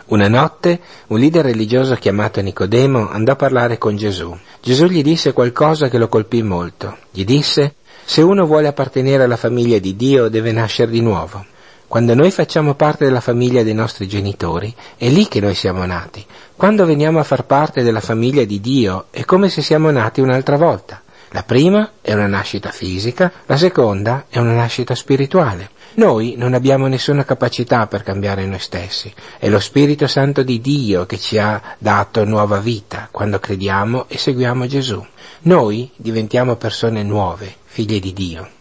Una notte un leader religioso chiamato Nicodemo andò a parlare con Gesù. Gesù gli disse qualcosa che lo colpì molto. Gli disse: se uno vuole appartenere alla famiglia di Dio deve nascere di nuovo. Quando noi facciamo parte della famiglia dei nostri genitori, è lì che noi siamo nati. Quando veniamo a far parte della famiglia di Dio è come se siamo nati un'altra volta. La prima è una nascita fisica, la seconda è una nascita spirituale. Noi non abbiamo nessuna capacità per cambiare noi stessi, è lo Spirito Santo di Dio che ci ha dato nuova vita quando crediamo e seguiamo Gesù. Noi diventiamo persone nuove, figlie di Dio.